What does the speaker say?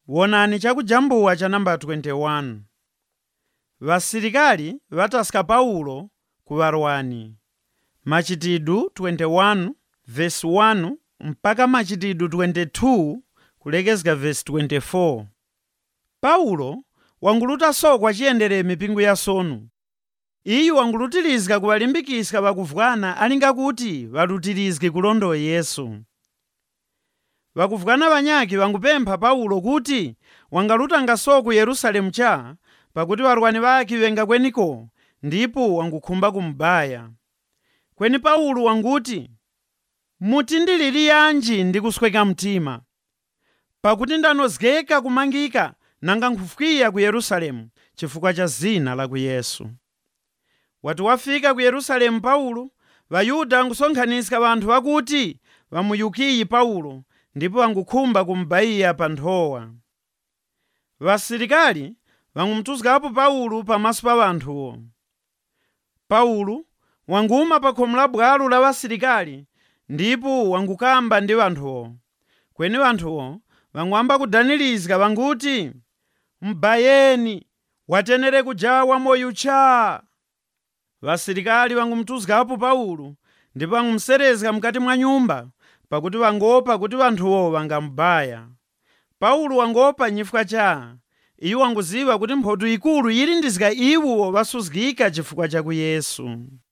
Wonani chakujambuwa cha namba 21. Vasilikali vatasika Paulo ku Barowani. Machitidwe 21 verse 1 mpaka machitidwe 22 kulekezera verse 24. Paulo wanguluta sokwa chiyendere mipingo ya sonu. Iyi wangulutirizika kuwalimbikisika vakuvwana alinga kuti valutirizike kulondola Yesu. Vakuvwana vanyaki vangupempha Paulo kuti wangalutanga soko ku Yerusalemu cha pakuti varwani vake venga kweniko ndipo wangukhumba kumubaya. Kweni Paulo wanguti, mutindilili yanji ndi kusweka mtima, pakuti ndanozgeka kumangika nanga nkufukira ku Yerusalemu chifukwa cha zina la ku Yesu. Wati wafika ku Yerusalemu Paulo, Vayuda angusonkhanisika vanthu vakuti vamuyukiyi Paulo ndipo vangukhumba kumubaya pa nthowa. Vasilikali vangumutuzgapo Paulo pamaso pa vanthuwo. Paulo wanguma pa khomo la bwalo la vasilikali ndipo wangukamba ndi vanthuwo. Kweni vanthuwo vangwamba kudanilizika vanguti, mbayeni, watenere kujawa moyo cha. Vasilikali vangumutuzgapo Paulo ndipo vangumuserezeka mkati mwa nyumba pakuti vangopa kuti vanthuwo vangamubaya. Paulo wangopa nyifukwa cha iwo wanguziwa kuti mphoto ikulu ili ndizika iwo vasuzgika chifukwa cha ku Yesu.